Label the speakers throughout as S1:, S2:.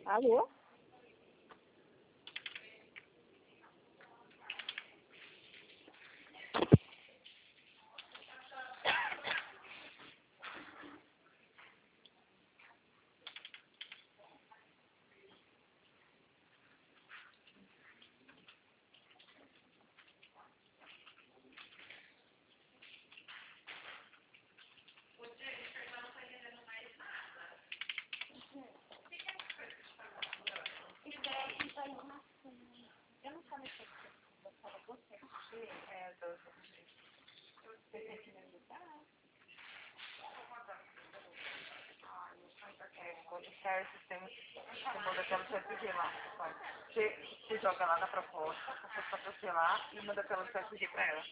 S1: Alô? Eu não sabia se você tem que me ajudar.
S2: Quando sai o sistema, você manda aquela CSV lá. Você joga lá na proposta, você pode fazer lá e manda aquela CSV pra ela.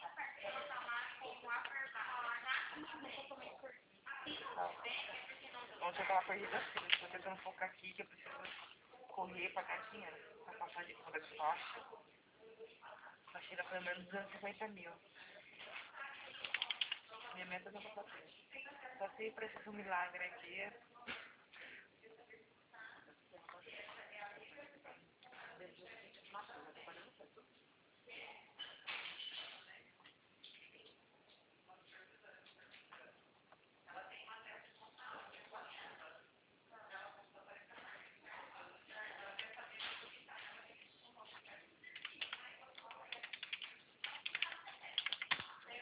S2: Ontem eu tava perdida assim, estou tentando focar aqui que eu preciso correr pra caixinha, pra passar de fora de faixa. Pra tirar pelo menos 250 mil. Minha meta não vai fazer. Só se precisa um milagre aqui.